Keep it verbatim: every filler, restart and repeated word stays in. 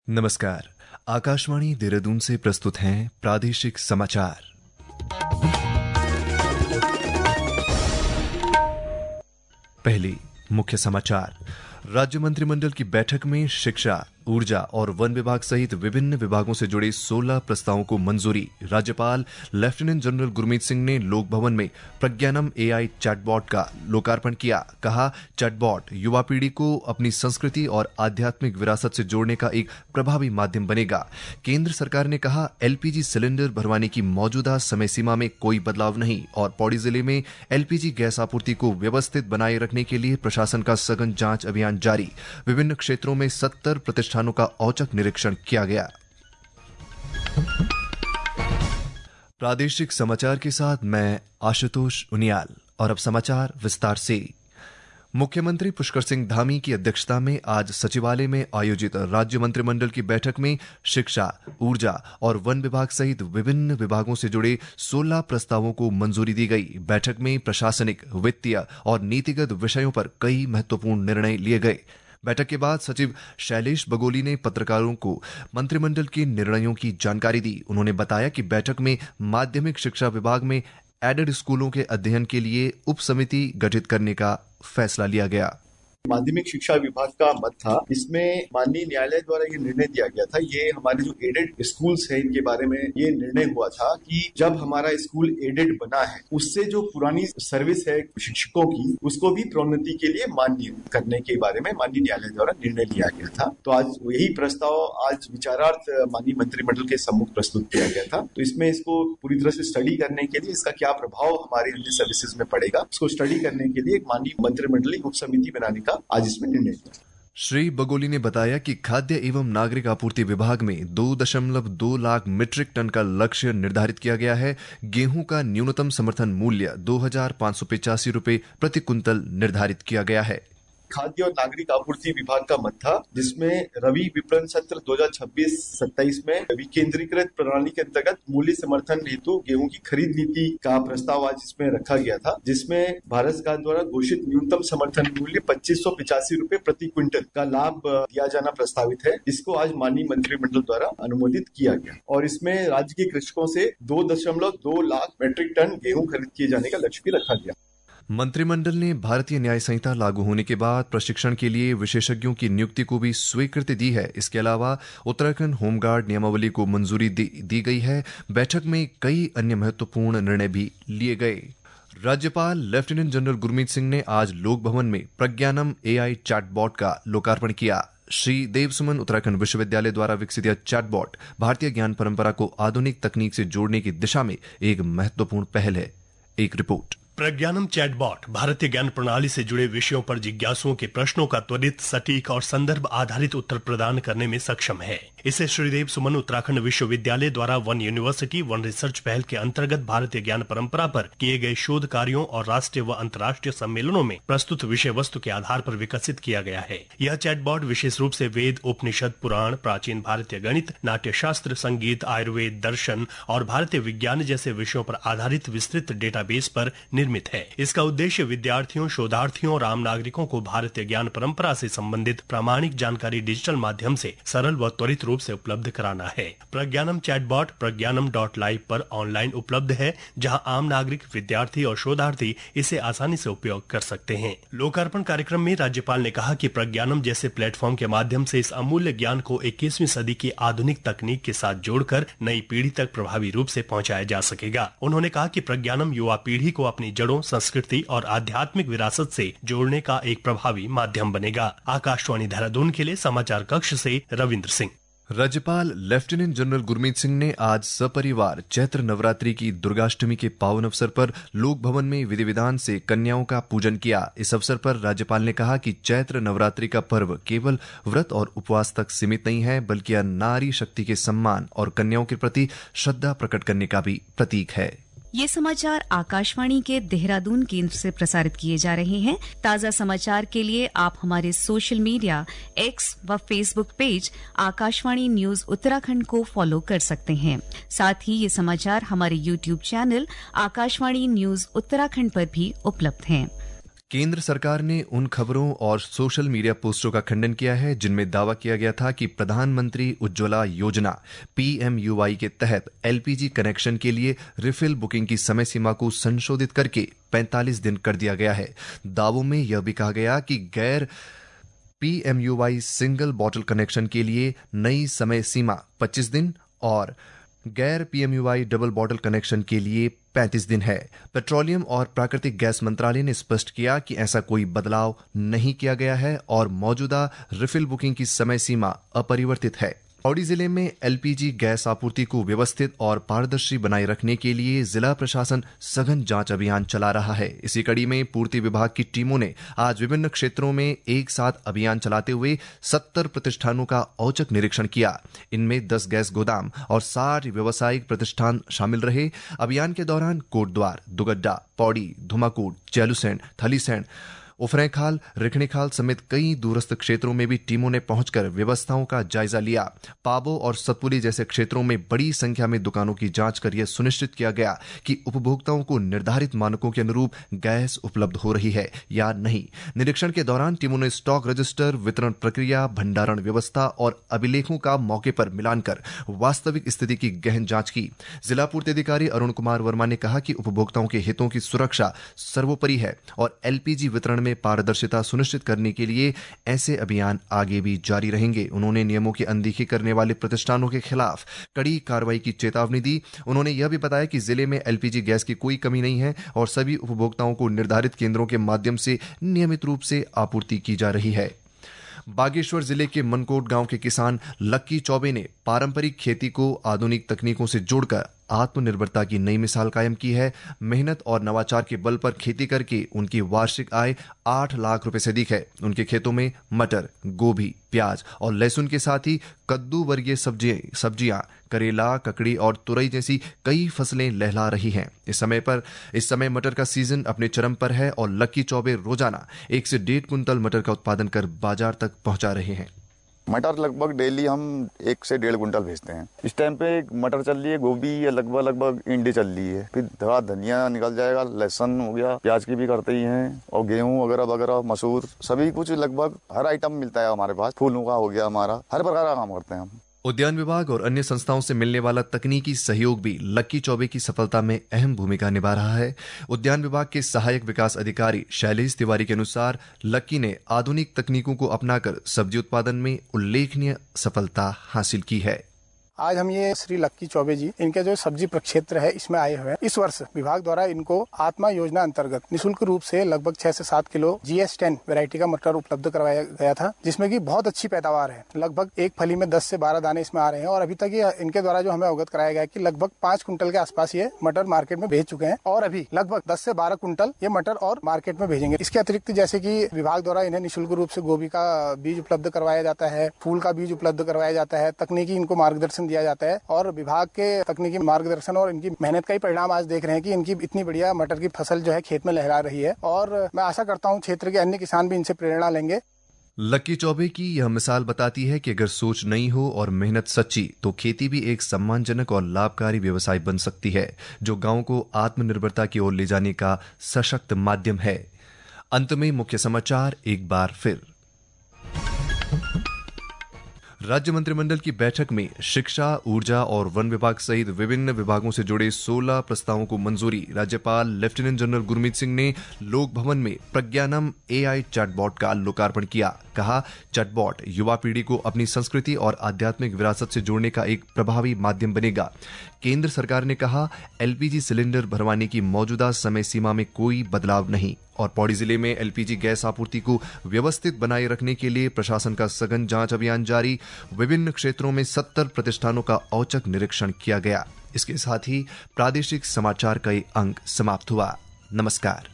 नमस्कार। आकाशवाणी देहरादून से प्रस्तुत हैं प्रादेशिक समाचार। पहली मुख्य समाचार। राज्य मंत्रिमंडल की बैठक में शिक्षा, ऊर्जा और वन विभाग सहित विभिन्न विभागों से जुड़े सोलह प्रस्तावों को मंजूरी। राज्यपाल लेफ्टिनेंट जनरल गुरमीत सिंह ने लोक भवन में प्रज्ञानम एआई चैटबॉट का लोकार्पण किया। कहा, चैटबॉट युवा पीढ़ी को अपनी संस्कृति और आध्यात्मिक विरासत से जोड़ने का एक प्रभावी माध्यम बनेगा। केंद्र सरकार ने कहा, एलपीजी सिलेंडर भरवाने की मौजूदा समय सीमा में कोई बदलाव नहीं और पौड़ी जिले में एलपीजी गैस आपूर्ति को व्यवस्थित बनाए रखने के लिए प्रशासन का सघन जांच अभियान जारी। विभिन्न क्षेत्रों में सत्तर प्रतिष्ठानों का औचक निरीक्षण किया गया। प्रादेशिक समाचार के साथ मैं आशुतोष उनियाल। और अब समाचार विस्तार से। मुख्यमंत्री पुष्कर सिंह धामी की अध्यक्षता में आज सचिवालय में आयोजित राज्य मंत्रिमंडल की बैठक में शिक्षा, ऊर्जा और वन विभाग सहित विभिन्न विभागों से जुड़े सोलह प्रस्तावों को मंजूरी दी गई। बैठक में प्रशासनिक, वित्तीय और नीतिगत विषयों पर कई महत्वपूर्ण निर्णय लिए गए। बैठक के बाद सचिव शैलेश बगोली ने पत्रकारों को मंत्रिमंडल के निर्णयों की जानकारी दी। उन्होंने बताया कि बैठक में माध्यमिक शिक्षा विभाग में एडेड स्कूलों के अध्ययन के लिए उप समिति गठित करने का फैसला लिया गया। माध्यमिक शिक्षा विभाग का मत था, इसमें माननीय न्यायालय द्वारा ये निर्णय दिया गया था। ये हमारे जो एडेड स्कूल्स हैं, इनके बारे में ये निर्णय हुआ था कि जब हमारा स्कूल एडेड बना है, उससे जो पुरानी सर्विस है शिक्षकों की, उसको भी प्रोन्नति के लिए मान्य करने के बारे में माननीय न्यायालय द्वारा निर्णय लिया गया था। तो आज यही प्रस्ताव आज विचारार्थ माननीय मंत्रिमंडल के सम्मुख प्रस्तुत किया गया था। तो इसमें इसको पूरी तरह से स्टडी करने के लिए, इसका क्या प्रभाव हमारे अन्य सर्विसेज में पड़ेगा, इसको स्टडी करने के लिए माननीय मंत्रिमंडलीय उप समिति बनाने का आज इसमें निर्णय लिया। श्री बगोली ने बताया कि खाद्य एवं नागरिक आपूर्ति विभाग में दो दशमलव दो लाख मीट्रिक टन का लक्ष्य निर्धारित किया गया है। गेहूं का न्यूनतम समर्थन मूल्य दो हजार पांच सौ पिचासी रूपये प्रति कुंतल निर्धारित किया गया है। खाद्य और नागरिक आपूर्ति विभाग का मत था, जिसमें रबी विपणन सत्र दो हजार छब्बीस सत्ताईस में विकेंद्रीकृत प्रणाली के अंतर्गत मूल्य समर्थन हेतु गेहूं की खरीद नीति का प्रस्ताव आज इसमें रखा गया था, जिसमें भारत सरकार द्वारा घोषित न्यूनतम समर्थन मूल्य पच्चीस सौ पिचासी रूपये प्रति क्विंटल का लाभ दिया जाना प्रस्तावित है। इसको आज माननीय मंत्रिमंडल द्वारा अनुमोदित किया गया और इसमें राज्य के कृषकों से दो दशमलव दो लाख मीट्रिक टन गेहूं खरीद किए जाने का लक्ष्य भी रखा गया। मंत्रिमंडल ने भारतीय न्याय संहिता लागू होने के बाद प्रशिक्षण के लिए विशेषज्ञों की नियुक्ति को भी स्वीकृति दी है। इसके अलावा उत्तराखंड होमगार्ड नियमावली को मंजूरी दी, दी गई है। बैठक में कई अन्य महत्वपूर्ण निर्णय भी लिए गए। राज्यपाल लेफ्टिनेंट जनरल गुरमीत सिंह ने आज लोक भवन में प्रज्ञानम एआई चैटबॉट का लोकार्पण किया। श्री देवसुमन उत्तराखंड विश्वविद्यालय द्वारा विकसित यह चैटबॉट भारतीय ज्ञान परंपरा को आधुनिक तकनीक से जोड़ने की दिशा में एक महत्वपूर्ण पहल है। एक रिपोर्ट। प्रज्ञानम चैटबॉट भारतीय ज्ञान प्रणाली से जुड़े विषयों पर जिज्ञासुओं के प्रश्नों का त्वरित, सटीक और संदर्भ आधारित उत्तर प्रदान करने में सक्षम है। इसे श्रीदेव सुमन उत्तराखंड विश्वविद्यालय द्वारा वन यूनिवर्सिटी वन रिसर्च पहल के अंतर्गत भारतीय ज्ञान परंपरा पर किए गए शोध कार्यों और राष्ट्रीय व अंतर्राष्ट्रीय सम्मेलनों में प्रस्तुत विषय वस्तु के आधार पर विकसित किया गया है। यह चैटबॉट विशेष रूप से वेद, उपनिषद, पुराण, प्राचीन भारतीय गणित, नाट्य शास्त्र, संगीत, आयुर्वेद, दर्शन और भारतीय विज्ञान जैसे विषयों पर आधारित विस्तृत डेटाबेस पर निर्मित है। इसका उद्देश्य विद्यार्थियों, शोधार्थियों और आम नागरिकों को भारतीय ज्ञान परंपरा से संबंधित प्रामाणिक जानकारी डिजिटल माध्यम से सरल व त्वरित रूप से उपलब्ध कराना है। Pragyanam chatbot Pragyanam dot live पर ऑनलाइन उपलब्ध है, जहां आम नागरिक, विद्यार्थी और शोधार्थी इसे आसानी से उपयोग कर सकते हैं। लोकार्पण कार्यक्रम में राज्यपाल ने कहा कि प्रज्ञानम जैसे प्लेटफॉर्म के माध्यम से इस अमूल्य ज्ञान को इक्कीसवीं सदी की आधुनिक तकनीक के साथ जोड़कर नई पीढ़ी तक प्रभावी रूप से पहुंचाया जा सकेगा। उन्होंने कहा कि प्रज्ञानम युवा पीढ़ी को अपनी जड़ों, संस्कृति और आध्यात्मिक विरासत से जोड़ने का एक प्रभावी माध्यम बनेगा। आकाशवाणी देहरादून के लिए समाचार कक्ष से रविंद्र सिंह। राज्यपाल लेफ्टिनेंट जनरल गुरमीत सिंह ने आज सपरिवार चैत्र नवरात्रि की दुर्गाष्टमी के पावन अवसर पर लोक भवन में विधि विधान से कन्याओं का पूजन किया। इस अवसर पर राज्यपाल ने कहा कि चैत्र नवरात्रि का पर्व केवल व्रत और उपवास तक सीमित नहीं है, बल्कि यह नारी शक्ति के सम्मान और कन्याओं के प्रति श्रद्धा प्रकट करने का भी प्रतीक है। ये समाचार आकाशवाणी के देहरादून केंद्र से प्रसारित किए जा रहे हैं। ताजा समाचार के लिए आप हमारे सोशल मीडिया एक्स व Facebook page Akashvani news Uttarakhand को फॉलो कर सकते हैं। साथ ही ये समाचार हमारे YouTube channel Akashvani news Uttarakhand पर भी उपलब्ध हैं। केंद्र सरकार ने उन खबरों और सोशल मीडिया पोस्टों का खंडन किया है जिनमें दावा किया गया था कि प्रधानमंत्री उज्ज्वला योजना पीएमयूवाई के तहत एलपीजी कनेक्शन के लिए रिफिल बुकिंग की समय सीमा को संशोधित करके पैंतालीस दिन कर दिया गया है। दावों में यह भी कहा गया कि गैर पीएमयूवाई सिंगल बॉटल कनेक्शन के लिए नई समय सीमा पच्चीस दिन और गैर पीएमयूवाई डबल बॉटल कनेक्शन के लिए पैंतीस दिन है। पेट्रोलियम और प्राकृतिक गैस मंत्रालय ने स्पष्ट किया कि ऐसा कोई बदलाव नहीं किया गया है और मौजूदा रिफिल बुकिंग की समय सीमा अपरिवर्तित है। पौड़ी जिले में एलपीजी गैस आपूर्ति को व्यवस्थित और पारदर्शी बनाए रखने के लिए जिला प्रशासन सघन जांच अभियान चला रहा है। इसी कड़ी में पूर्ति विभाग की टीमों ने आज विभिन्न क्षेत्रों में एक साथ अभियान चलाते हुए सत्तर प्रतिष्ठानों का औचक निरीक्षण किया। इनमें दस गैस गोदाम और साठ व्यावसायिक प्रतिष्ठान शामिल रहे। अभियान के दौरान कोटद्वार, दुगड्डा, पौड़ी, धुमाकूट, चैलूसैंण, थलीसैंण, उफरैंखाल, रिखणीखाल समेत कई दूरस्थ क्षेत्रों में भी टीमों ने पहुंचकर व्यवस्थाओं का जायजा लिया। पाबो और सतपुली जैसे क्षेत्रों में बड़ी संख्या में दुकानों की जांच कर यह सुनिश्चित किया गया कि उपभोक्ताओं को निर्धारित मानकों के अनुरूप गैस उपलब्ध हो रही है या नहीं। निरीक्षण के दौरान टीमों ने स्टॉक रजिस्टर, वितरण प्रक्रिया, भंडारण व्यवस्था और अभिलेखों का मौके पर मिलान कर वास्तविक स्थिति की गहन जांच की। जिला पूर्ति अधिकारी अरुण कुमार वर्मा ने कहा कि उपभोक्ताओं के हितों की सुरक्षा सर्वोपरि है और एलपीजी वितरण में पारदर्शिता सुनिश्चित करने के लिए ऐसे अभियान आगे भी जारी रहेंगे। उन्होंने नियमों की अनदेखी करने वाले प्रतिष्ठानों के खिलाफ कड़ी कार्रवाई की चेतावनी दी। उन्होंने यह भी बताया कि जिले में एलपीजी गैस की कोई कमी नहीं है और सभी उपभोक्ताओं को निर्धारित केंद्रों के माध्यम से नियमित रूप से आपूर्ति की जा रही है। बागेश्वर जिले के मनकोट गांव के किसान लक्की चौबे ने पारंपरिक खेती को आधुनिक तकनीकों से जोड़कर आत्मनिर्भरता की नई मिसाल कायम की है। मेहनत और नवाचार के बल पर खेती करके उनकी वार्षिक आय आठ लाख रुपए से अधिक है। उनके खेतों में मटर, गोभी, प्याज और लहसुन के साथ ही कद्दू वर्गीय सब्जियां सब्जियां करेला, ककड़ी और तुरई जैसी कई फसलें लहला रही हैं। इस समय पर इस समय मटर का सीजन अपने चरम पर है और लक्की चौबे रोजाना एक से डेढ़ कुंतल मटर का उत्पादन कर बाजार तक पहुंचा रहे हैं। मटर लगभग डेली हम एक से डेढ़ कुंटल भेजते हैं। इस टाइम पे मटर चल रही है, गोभी लगभग लगभग इंडी चल रही है, फिर थोड़ा धनिया निकल जाएगा, लहसुन हो गया, प्याज की भी करते ही हैं और गेहूं वगैरह वगैरह, मसूर, सभी कुछ लगभग हर आइटम मिलता है हमारे पास। फूलों का हो गया, हमारा हर प्रकार का काम करते हैं हम। उद्यान विभाग और अन्य संस्थाओं से मिलने वाला तकनीकी सहयोग भी लक्की चौबे की सफलता में अहम भूमिका निभा रहा है। उद्यान विभाग के सहायक विकास अधिकारी शैलेश तिवारी के अनुसार लक्की ने आधुनिक तकनीकों को अपनाकर सब्जी उत्पादन में उल्लेखनीय सफलता हासिल की है। आज हम ये श्री लक्की चौबे जी, इनके जो सब्जी प्रक्षेत्र है इसमें आए हुए हैं। इस वर्ष विभाग द्वारा इनको आत्मा योजना अंतर्गत निःशुल्क रूप से लगभग छह से सात किलो जीएस टेन वैरायटी का मटर उपलब्ध करवाया गया था, जिसमें कि बहुत अच्छी पैदावार है। लगभग एक फली में दस से बारह दाने इसमें आ रहे हैं और अभी तक ये इनके द्वारा जो हमें अवगत कराया गया है कि लगभग पांच कुंटल के आसपास ये मटर मार्केट में भेज चुके हैं और अभी लगभग दस से बारह कुंटल ये मटर और मार्केट में भेजेंगे। इसके अतिरिक्त जैसे कि विभाग द्वारा इन्हें निःशुल्क रूप से गोभी का बीज उपलब्ध करवाया जाता है, फूल का बीज उपलब्ध करवाया जाता है, तकनीकी इनको मार्गदर्शन दिया जाता है और विभाग के तकनीकी मार्गदर्शन और इनकी मेहनत का ही परिणाम आज देख रहे हैं कि इनकी इतनी बढ़िया मटर की फसल जो है खेत में लहरा रही है और मैं आशा करता हूं क्षेत्र के अन्य किसान भी इनसे प्रेरणा लेंगे। लक्की चौबे की यह मिसाल बताती है कि अगर सोच नई हो और मेहनत सच्ची तो खेती भी एक सम्मानजनक और लाभकारी व्यवसाय बन सकती है, जो गांव को आत्मनिर्भरता की ओर ले जाने का सशक्त माध्यम है। अंत में मुख्य समाचार एक बार फिर। राज्य मंत्रिमंडल की बैठक में शिक्षा, ऊर्जा और वन विभाग सहित विभिन्न विभागों से जुड़े सोलह प्रस्तावों को मंजूरी। राज्यपाल लेफ्टिनेंट जनरल गुरमीत सिंह ने लोक भवन में प्रज्ञानम एआई चैटबॉट का लोकार्पण किया। कहा, चैटबॉट युवा पीढ़ी को अपनी संस्कृति और आध्यात्मिक विरासत से जोड़ने का एक प्रभावी माध्यम बनेगा। केंद्र सरकार ने कहा, एलपीजी सिलेंडर भरवाने की मौजूदा समय सीमा में कोई बदलाव नहीं। और पौड़ी जिले में एलपीजी गैस आपूर्ति को व्यवस्थित बनाए रखने के लिए प्रशासन का सघन जांच अभियान जारी। विभिन्न क्षेत्रों में सत्तर प्रतिष्ठानों का औचक निरीक्षण किया गया। इसके साथ ही प्रादेशिक समाचार का ये अंक समाप्त हुआ। नमस्कार।